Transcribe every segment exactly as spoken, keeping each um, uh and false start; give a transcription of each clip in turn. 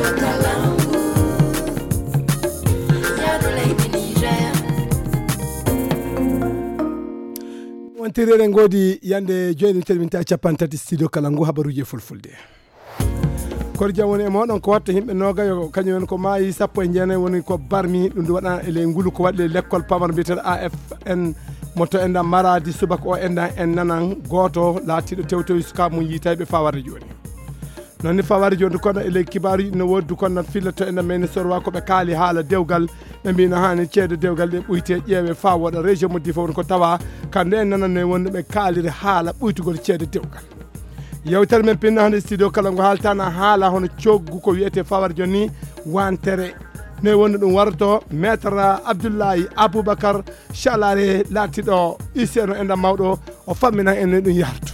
Tirere ngodi yande jooni terminta capantati studio Kalangu habaruji fulfulde kor jam woni e moɗon ko watta himɓe nogayo kañum woni ko maayi sappo e jeenayi woni ko barmi ɗum ndu waɗa ele ngulu ko waɗi l'école pamar mbiyeteɗo A F N moto enda maradi subaka o enda en nanan goto laatiɗo tewtoyi suka mum yitayɓe fawarde joni nonni fawarde joni kono ele kibaruji no woddu kono fillato enda meni sorwa koɓe kaali haala dewgal ɓe mbino hani ceede dewgal ɗe ɓuyte ƴeewe fa woɗa région mo difa woni ko tawa kamɓe en nananno e wonde ɓe kaalire haala ɓuytugol ceede dewgal yewtere men pinno hande studio Kalangu haaltana haala hono coggu ko wiyete fawarde joni wantere ne wonde ɗum warto maître Abdoulaye Aboubacar Chalare laatiɗo iseno enda mawɗo o famminan en ɗum yarto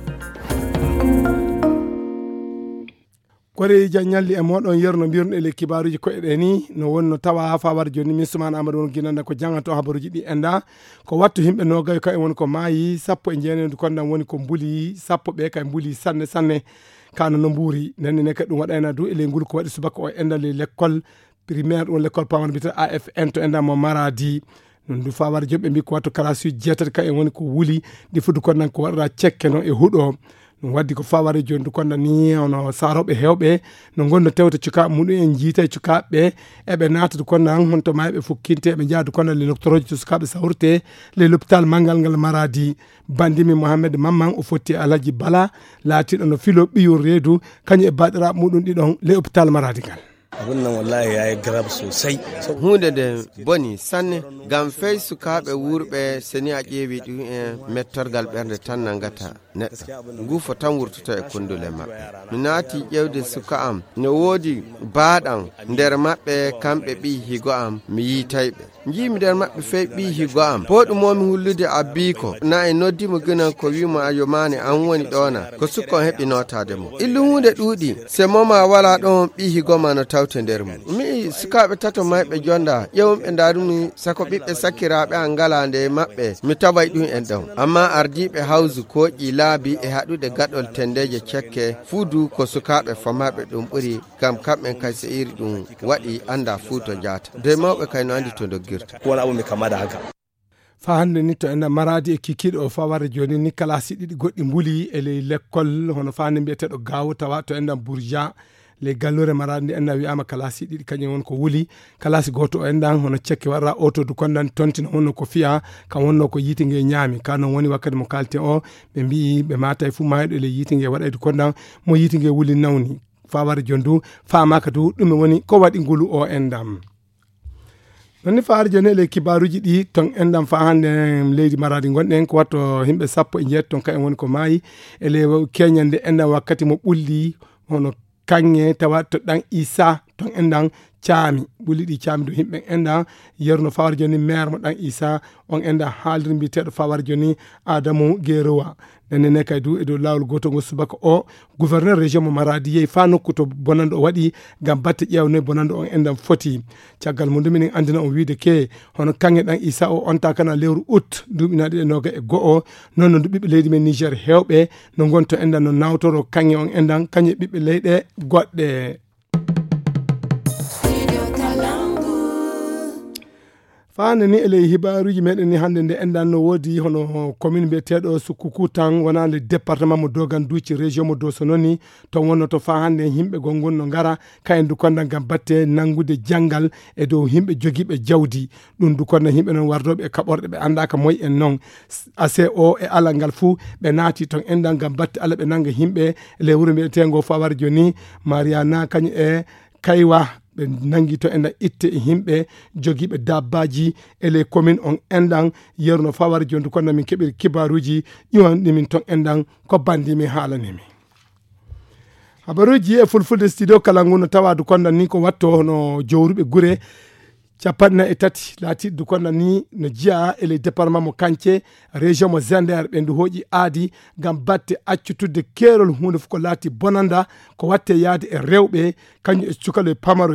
kori janyalli e moɗon yerno mbirno ele kibaruji ko edeni no wonno tawa fawarde joni min Soumane Amadou won ginanda ko jangato habaruji ɗi enda ko wattu himɓe nogayo ka e woni ko maayi sappo e jeenedu kondam woni ko mbuli sappo ɓe kay mbuli sanne sanne kano no mburi nenne ne kadi ɗum waɗayna du ele ngol ko waɗi subaka o enda le l'école primaire ɗum l'école pamar mbiyete A F N to enda mo maradi non du fawarde joɓe mbi ko wattu classe uji jeetati ka e woni ko wuli ɗi fuddu konnan ko waɗata cekke no e huuɗo ɗum waddi ko faware joni du konda ni ono saroɓe hewɓe no gonno tewta cuka muɗum en jiita e cukaɓe eɓe natata konnan honto ma eɓe fukkinte eɓe jaadu konda le docteur to sukaɓe sawrte le l'hôpital mangal ngal maradi bandimi Mohamed Mamman o fotti Alaji Bala laatiɗo no filo ɓiyor reedu kañum e baɗiraɓe muɗum ɗiɗon le hôpital maradi ngal abin nan wallahi yayi grab sosai hunde de boni sanne gam fey sukaɓe wurɓe seni a ƴeewi ɗum e mettorgal ɓernde tan nangata neɗɗo ngufo tan wurtoto e kondule maɓɓe mi naati ƴewde suka am no woodi baaɗam nder maɓɓe kamɓe ɓi higo am mi yitayɓe jiimi nder maɓɓe fey ɓi higo am bo ɗumomi hullude abbiko na e noddimo gënan ko wimo a yomani an woni ɗona ko sukka on heɓi notade mo illu hunde ɗuuɗi se moma wala ɗon ɓi higo ma no tawte nder mum mi sukaɓe tato mayɓe jonda ƴewumɓe darumi sako ɓiɓɓe sakkiraɓe an ngala nde maɓɓe mi taway ɗum en ɗon amma ardiɓe hawsu koƴƴi laabi e haɗude gaɗol tendeje cekke fuudu ko sukaɓe famaɓe ɗum ɓuri gam kamɓen kay se iri ɗum waɗi anda fuu to jata de mawɓe kay no andi to doggirta wala abu mi kama da haka fa hande ni to enda maradi e kikiɗo o fawarde joni ni classe ɗiɗi goɗɗi mbuli e ley l'école hono fande mbiyeteɗo gawo tawa to enda bourgia les gallore maradi ndi enda wiyama kalasi ɗiɗi kañum won ko wuli kalasi goto o endan hono cekke waɗa auto du kondan tontino wonno ko fiya kam wonno ko yitingue ñaami ka non woni wakkati mo kalte o ɓe mbi ɓe mata e fu mayɗo ele yitingue waɗa du kondan mo yitingue wuli nawni faware jon du famaka du ɗum woni ko waɗi ngulu o endam nonni faare joni ele kibaruji ɗi ton endam fa hande leydi maradi gonɗen ko watto himɓe sappo e jeet ton ka en woni ko maayi ele keñande endam wakkati mo ɓulli hono kanŋe tawa to ɗan Issa ton endan caami ɓuli ɗi caami do himɓe enda yerno fawar joni maire mo ɗan Issa on enda haaldir mbiteɗo fawar joni Adamu Guerowa nenne ne kay du e dow lawol goto ngo subaka o gouverneur région mo Maradi yeyi fa nokku to bonande o waɗi gam batte ƴewne bonande on endan foti caggal mum ɗuminen andina on wiide ke hono kanŋe ɗan Issa o onta kana lewru août duuɓinaɗi e noga e go'o noon no ɓiɓɓe leydi men Niger hewɓe no gonto endan no nawtoro kanŋe on endan kañe ɓiɓɓe leyɗe goɗɗe faande ni ele hibaruji meɗen ni hande nde endan no woodi hono commune mbiyeteɗo Sukuku tan wona le département mo Dogan Duuci région mo Doso noni to wonno to fa hande yimɓe gongon no ngara kayen du konda gam batte nangude janggal e dow yimɓe jogiiɓe jawdi ɗum du konda yimɓe non wardoɓe e kaɓorɗe ɓe andaka moy en noon ase o e alal ngal fuu ɓe naati ton endan gam batte ala ɓe nanga yimɓe le wuuro mbiyetego Fawar joni Mariana kañum e Kaywa ɓe nangi to enda itte e himɓe jogiiɓe dabbaji e les communes on endan yerno Fawar jondu kono min keɓiri kibaruji ƴiwan ɗimin ton endan ko bandimi haalanimi habaruji e fulfulde studio Kalangu no tawadu konda ni ko watto no jowruɓe gure capanɗe e tati laati du konda ni no jiya e les département mo Kanté région mo Zender ɓe ndu hooƴi aadi gam batte accutudde keerol hunde fof ko laati bonanda ko watte yaade e rewɓe kañum e cukalo e pamaroy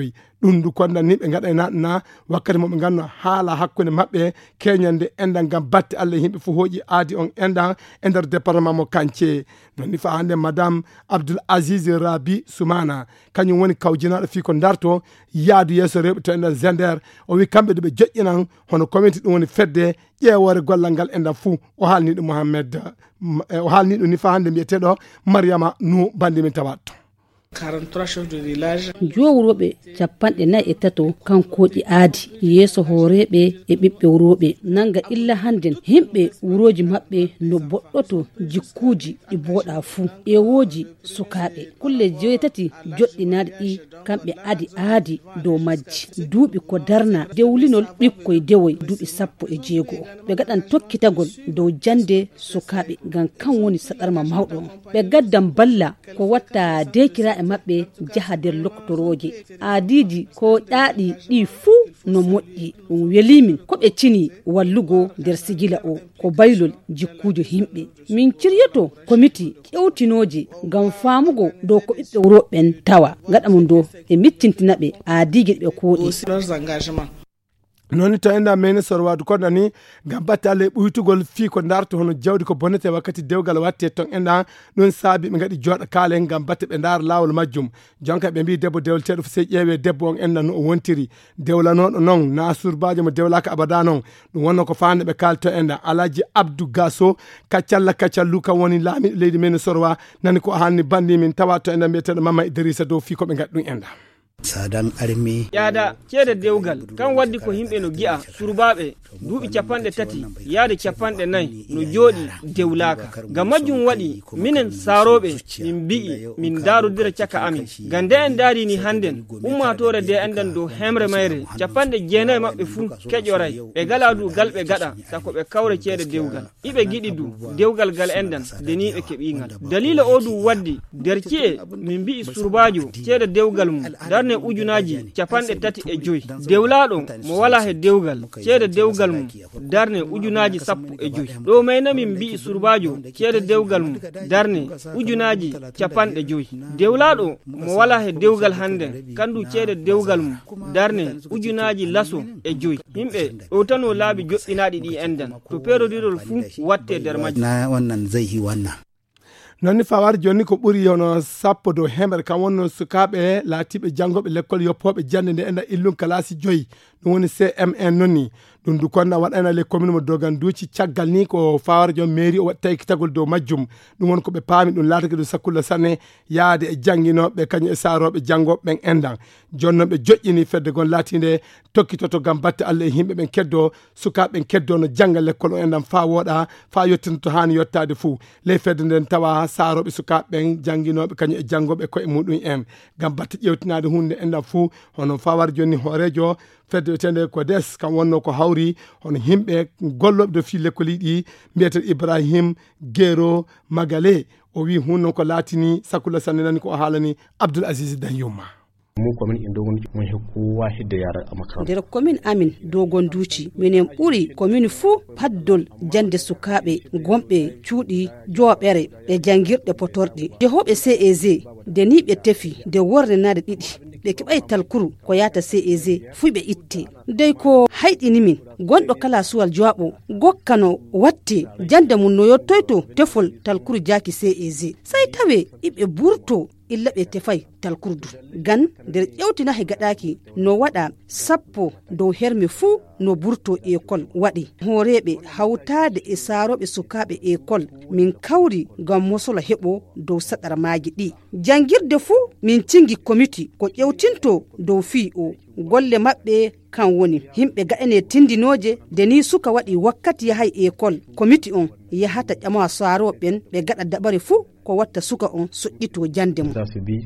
ɗum du kondan ni ɓe gaɗa naɗana wakkati moɓe ganduɗa haala hakkude mabɓe keñande enɗan gam batte Allah yimɓe fo hooƴi aadi on enɗan e nder département mo Kanté non ni fa hande madame Abdoul Aziz Rabi Soumana kañum woni kawjinaɗo fi ko darto yaadu yesso rewɓe to enɗan Zender o wi kamɓe deɓe joƴƴinan hono communauté ɗum woni fedde ƴeewore gollal ngal enɗan fou o haalni ɗum Mohamed o haalni ɗum ni fa hande mbiyeteɗo Mariama Nou bandimi tawatto quarante-trois chefs de village jowroɓe capanɗe nayi e tato kankoƴi aadi yeeso hooreɓe e ɓiɓɓe wuroɓe nanga illa hannden himɓe wuroji maɓɓe no boɗɗoto jikkuji ɗi booɗa fuu ewoji sukaɓe kulle joytati joɗɗinaɗe ɗi kamɓe adi aadi dow majji duuɓi ko darna dewlinol ɓikkoye dewoy duuɓi sappo e jeegoo ɓe gaɗan tokkitagol dow jande sukaɓe ngam kan woni saɗarma mawɗo on ɓe gaddan balla ko watta dekira e maɓɓe jaha nder loktoroje aadiji ko ɗaaɗi ɗi fuu no moƴƴi ɗum welimin ko ɓe cini wallugo nder sigila o ko baylol jikkujo himɓe min ciryoto komiti ƴewtinoje ngam faamugo dow ko ɓiɓɓe wuroɓen tawa gaɗa mum do e miccintinaɓe aadiji ɗe kooɗi noni tawi enda mene sorwadu kono ni gam batte Allah e ɓuytugol fi ko darto hono jawdi ko bonnete wakkati dewgal watte ton enda ɗum saabi ɓe gaɗi jooɗa kaala en gam batte ɓe daara lawol majjum jonka ɓe mbi debbo dewleteɗo fo sey ƴeewe debbo on enda no o wontiri dewlanoɗo noon na surbajo mo dewlaka abada noon ɗum wonno ko fande ɓe kalto enda Alaji Abdou Gasso kaccalla kaccallu kam woni laamiɗo leydi mene sorwa nani ko hanni bandi min tawa to enda mbiyeteɗo Mama Idrissa dow fi ko ɓe gaɗi ɗum enda sadan armi yaada ceede dewgal kan waddi ko himɓe no gi'a surbaɓe duuɓi capanɗe tati yaade capanɗe nayyi no jooɗi dewlaka ngam majjum waɗi minen saaroɓe min mbi'i min daarodira caka amin ngam nde en daarini hannden ummatore de enɗen dow hemre mayre capanɗe jeenayi maɓɓe fuu keƴoray ɓe gala du gal ɓe gaɗa sako ɓe kawre ceede dewgal iɓe giɗi du dewgal gal enɗen deniɓe keɓingal dalila o du waddi nder ci'e min mbi'i surbajo ceede dewgal mum darne ujunaji capanɗe tati e joyi dewlaɗo mo wala he dewgal ceede dewgal mum darne ujunaji sappo e joyi ɗo mayna min mbi'i surbajo ceede dewgal mum darne ujunaji capanɗe joyi dewlaɗo mo wala he dewgal hande kandu ceede dewgal mum darne ujunaji laso e joyi himɓe ɗo tano laabi joɗɗinaɗi ɗi endan to perodirol fuu watte nder majji na wannan zai yi wannan nonni fawar joni ko ɓuuri hono sappo dow hemere kam wonno sukaɓe laatiɓe janggoɓe l'école yoppoɓe jande nde enda illum kalasi joyyi ɗum woni C M N nonni ɗum du konna waɗana les commune mo dogan duuci caggal ni ko fawar jom mairie o waɗi taykitagol dow majjum ɗum woni koɓe paami ɗum laatake ɗum sakkulla sanne yaade e jangguinoɓe kañum e saaroɓe janggoɓe ɓen endan jonnon ɓe joƴƴini fedde gon laatinde tokkitoto gam batte Allah e yimɓe ɓen keddo sukaɓe ɓen keddo no jangga l'école o endan fa woɗa fa yettina to hani yettade fou ley fedde nden tawa saaroɓe sukaɓe ɓen jangguinoɓe kañum e janggoɓe koye muɗum en gam batte ƴewtinade hunde endan fou hono fawar joni horejo fedde tende ko des kam wonno ko hawri hono himɓe golloɓe do fi l'école ɗi mbiyete Ibrahim Guero Magale o wi hunno ko laatini sakula sanne nani ko haalani Abdoul Aziz Danyuma mu commune in dogon mun he kowa hidda yara a makaranta nder commune amin dogon duuci minen ɓuri commune fuu paddol jande sukaɓe gomɓe cuuɗi jooɓere e jangirɗe potorɗe jehoɓe C E G de ni ɓe tefi de worre nade ɗiɗi ɓe keɓay talkuru ko yata C E G fuy ɓe itte dey ko hayɗini min gonɗo kala suwal jooɓo gokkano watte jande mum no yottoyto tefol talkuru jaki C E G say tawe iɓe burto illa ɓe tefay talkurdu gan nder ƴewtina he gaɗaki no waɗa sappo dow herme fuu no burto école waɗi hooreɓe hawtade e saaroɓe sukaɓe école min kawri ngam mosolo heɓo dow saɗara maji ɗi jangirde fuu min cingi comité ko ƴewtinto dow fii o golle maɓɓe kan woni himɓe gaɗane tindinoje de ni suka waɗi wakkati yahay école comité on yahata ƴama saaroɓen ɓe gaɗa daɓare fuu ko watta suka on soƴƴito jande mum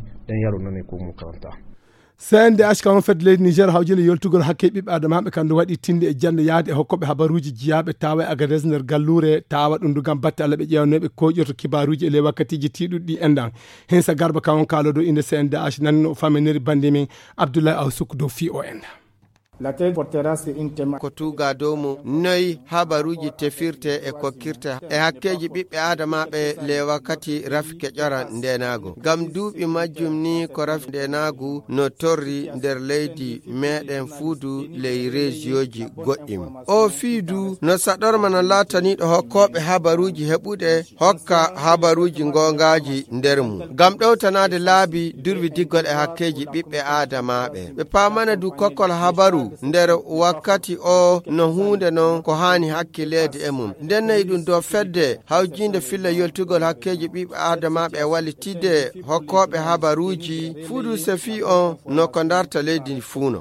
C N D H kam fedde leydi Niger hawjinde yoltugol hakke ɓiɓɓe adamaɓe kamɗo waɗi tinde e jande yaade e hokkoɓe habaruji jiyaɓe tawa e Agadez nder gallure tawa ɗum du gam batte Allah ɓe ƴewnoɓe koƴoto kibaruji e ley wakkatiji tiɗuɗi ɗi endan hen sa garba kam on kaalo dow inde C N D H nanno faminiri bandi min Abdoulaye Awsouk dow fi o enda ko tuga domo noyi habaruji tefirte e kokkirta e hakkeji ɓiɓɓe adamaɓe le wakkati rafike ƴora ndenago gam duuɓi majjum ni ko rafi ndenagu no torri nder leydi meɗen fuudu ley régioji goɗɗim o fiidu no saɗorma no lataniɗo hokkoɓe habaruji heɓuɗe hokka habaruji gongaji nder mum gam ɗowtanade laabi durwi diggol e hakkeji ɓiɓɓe adamaɓe ɓe pamana du kokkol habaru nder wakkati o no hunde non ko hani hakkilede e mum nden nayi ɗum dow fedde hawjinde filla yoltugol hakkeji ɓiɓɓe adamaɓe e wallitide hokkoɓe habaruji fuudu sefi on no ko darta leydi fuuno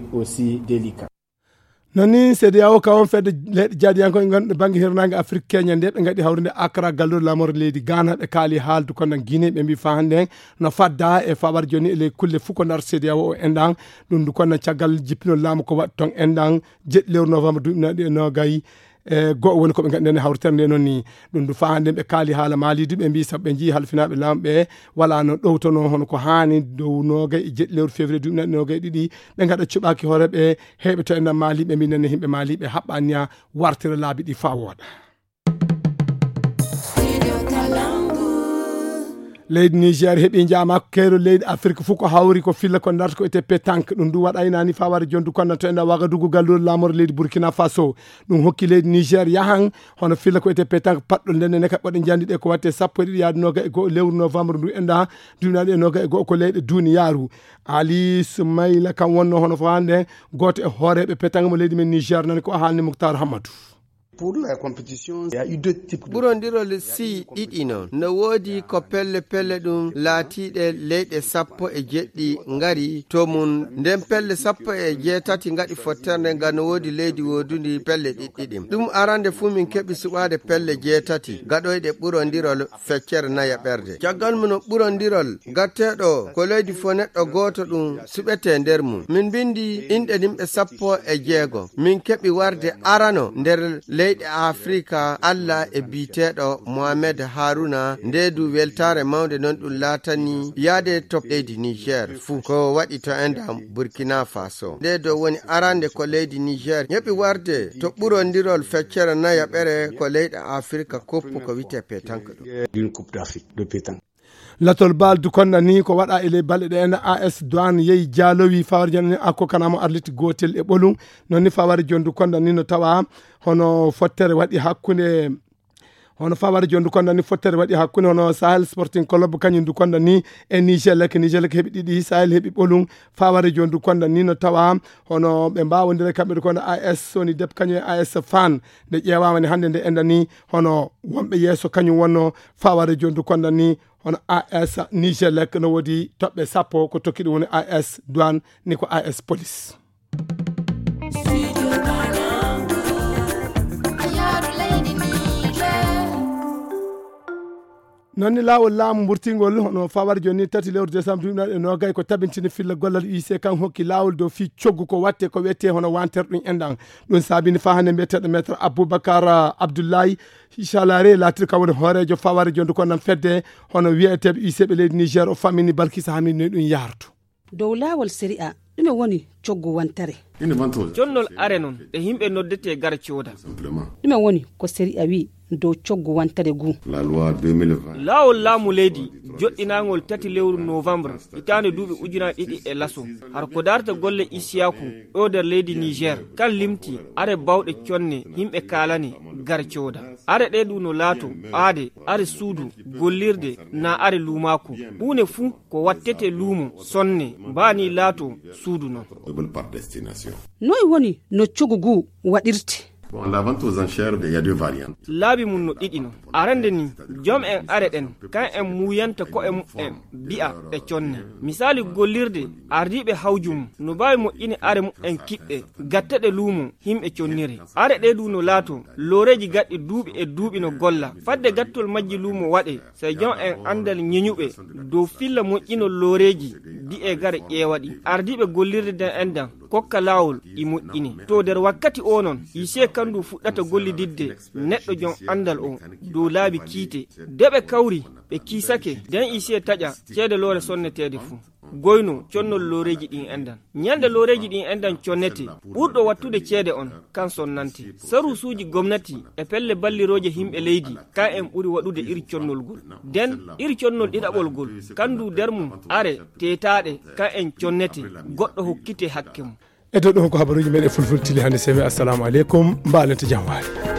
noni sedi yawo kawon fedde leɗɗe jaadiyanko e ganduɗe banggue hirnage afrique keña nde ɓe gaɗi hawrude accra galluɗo lamore leydi Ghana ɓe kaali haaldu kono guiné ɓe mbi fa hande no fadda e faɓar joni ele kulle fuu ko darta sedi yawo o enɗan ɗum du kono caggal jippinol laamu ko waɗi ton enɗan jeeɗi lewru novembre duuɓi nogayi e go'o woni koɓe ganduɗen hawritere nde noon ni ɗum du fa hande ɓe kaali haala maalidi ɓe mbi sabu ɓe jii halfinaɓe lamɓe wala no ɗowtono hono ko hani dow nogay e jeeɗi lewru février duuɓi nogay ɗiɗi ɓe gaɗa cuɓaki hooreɓe heeɓe to enɗan maali ɓe mbi nenne yimɓe maali ɓe haɓɓaniya wartira laabi ɗi fa wooɗa leydi Niger heeɓi jaama keero leydi Afrique fof ko hawri ko filla ko darta ko ete pétanque ɗum du waɗaynani fa wara jondu kono to enɗa Wagadugu galluɗo lamore leydi Burkina Faso ɗum hokki leydi Niger yahan hono filla ko ete pétanque paɗɗol ndenne ne kaɓɓoɗe jandi ɗe ko watte sappo e ɗiɗi yaade noga e goho lewru novembre ndu enɗa duunaɗe e noga e goho ko leyɗe duniyaru Ali Soumaïla kam wonno hono fo hande goto e hooreɓe pétanque mo leydi men Niger nani ko haalni Moukhtar Hamadou. Pour la compétition, il y a eu deux types. ɓurondirol si ɗiɗi noon no woodi ko pelle pelle ɗum laatiɗe leyɗe sappo e jeɗɗi ngari to mum nden pelle sappo e jeetati ngaɗi fotterde ngam no woodi leydi woodudi pelle ɗiɗɗiɗi ɗum arande fuu min keɓi suɓade pelle jeetati gaɗoyɗe ɓurondirol feccere naya ɓerde caggal mu no ɓurondirol gatteɗo ko leydi fo neɗɗo goto ɗum suɓete nder mum min bindi inɗe yimɓe sappo e jeego min keɓi warde arano nder leydi Afrika Allah e biteɗo Mohamed Haruna ndedu weltare mawde non ɗum latani yaade top leydi Niger fu ko waɗi to endam Burkina Faso ndedo woni arande ko leydi Niger yeɓi warde to ɓurondirol feccere nayaɓere ko leydi Afrika koppu ko wite pétanque d'une coupe d'Afrique de pétanque. latol baldu konna ni ko waɗa ele balɗe ɗe en A S Douane yeyi jaalowi fawar joni akko kanamo arliti gotel e ɓolum non ni fawar jondu konda ni no tawa hono fottere waɗi hakkude hono fawar jondu konda ni fottere waɗi hakkude hono Sahel Sporting Club kañum du konda ni e Niger lek Niger lek heɓi ɗiɗi Sahel heɓi ɓolum fawar jondu konda ni no tawa hono ɓe mbawodira kamɓe kono A S woni deb kañum e A S Fan nde ƴewama ni hande nde enda ni hono wonɓe yeeso kañum wonno fawar jondu konda ni hono A S Niger lek no woodi toɓɓe sappo ko tokkiɗo woni A S Douane ni ko A S Police. nonni lawol laamu burtingol hono fawar joni tati lewru décembre duuɓi nogay ko tabintini filla gollal U C kan hokki lawol dow fi coggu ko watte ko wiyete hono wantere ɗum enɗan ɗum saabini fa hande mbiyeteɗo maître Aboubacar Abdoulaye Chalare latir ka woni hoorejo fawar jondu ko nan fedde hono wiyeteɓe U C ɓe leydi Niger o fammini Balkisa Hamid no ɗum yartu dow lawol série A ɗume woni coggu wantere jonnol are noon e yimɓe noddete gara cooda ɗume woni ko série A wi dow coggu wantere gu laawol laamu leydi joɗɗinagol tati lewru novembre hitande duuɓi ujunaje ɗiɗi e laso har ko darta golle isiyaku ɗo nder leydi Niger kan limti are bawɗe conne yimɓe kalani gar cooda are ɗe ɗum no laato aade are suudu gollirde na are luumaku ɓuune fuu ko wattete luumo sonne mbani laato suudu noon noy woni no coggu gu waɗirte Bon, la vente aux enchères, il y a deux variantes. Laabi mun no ɗiɗi no arande ni jom en are ɗen kan en muyanta ko e mu'en bi'a e conne misali gollirde ardiɓe hawjum no mbawi moƴƴini are mu'en kiɓɓe gatteɗe luumo himɓe connire are ɗe du no laato loreji gaɗɗi duuɓi e duuɓi no golla fadde gattol majji luumo waɗe so jom en andal ñeñuɓe dow filla moƴƴino loreji di e gara ƴeewaɗi ardiɓe gollirde den endan kokka lawol i moƴƴini to nder wakkati o noon yise kandu fuɗɗata gollididde neɗɗo jon andal o dow laabi kiite deɓe kawri ɓe kiisake den ise taƴa ceede loore sonnetede fuu goyno connol loreji ɗin endan nyande loreji ɗin endan connete ɓurɗo wattude ceede on kan sonnante sarusuji gomnati e pelle balliroje himɓe leydi kan en ɓuri waɗude iri connol gol nden iri connol ɗiɗaɓol gol kandu nder mum are tetaɗe kan en connete goɗɗo hokkite hakke mum e dow ɗon ko habaruji men e fulfultili hande semi assalamu aleykum mbalente jam waali